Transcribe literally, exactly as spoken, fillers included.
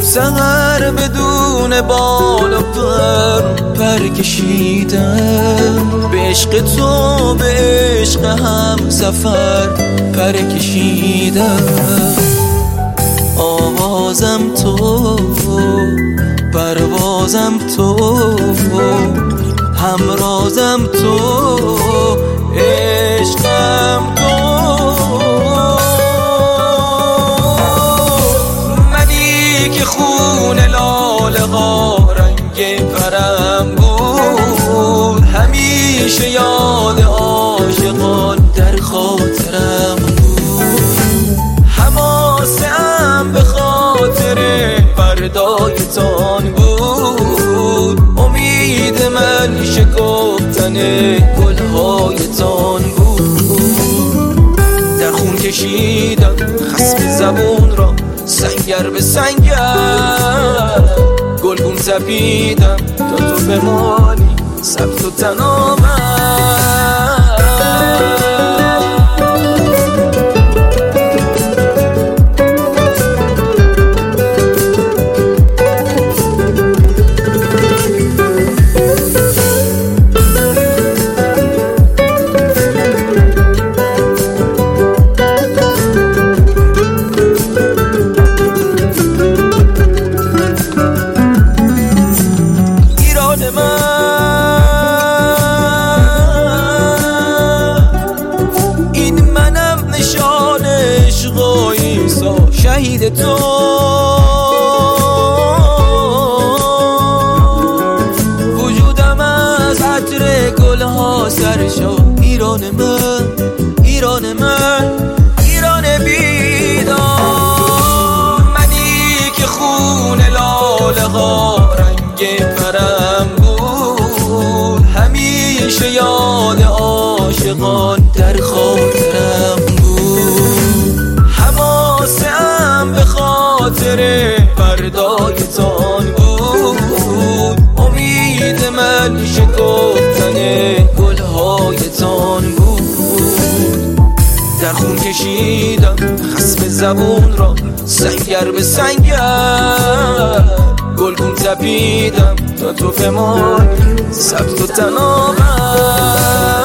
سحر بدون بال و پر پر کشیدم، به عشق تو به عشق هم سفر پر کشیدم. آوازم تو پروازم تو، همرازم تو عشقم تو. منی که خون لاله ها رنگ پرم بود، همیشه یاد عاشقان در خاطرم بود. حماسه‌ام به خاطر فردایتان بود، امید من شکفتن گلهایتان بود. در خون کشیدم خصم زبون را سنگر به سنگر، گلگون تپیدم تا تو بمانی سبز و تنامم. شهید تو وجودم از عطر گلها سرشا. ایران من، ایران من، ایران بیدار. منی که خون لاله ها رنگ پرم بود، همیشه یاد عاشقان در خاطرم بود. حماسه‌ام به خاطر فردایتان بود، امید من شکفتن گلهایتان بود. در خون کشیدم خصم زبون را سنگر به سنگر، گلگون تپیدم تا تو بمانی سبز و تنامم.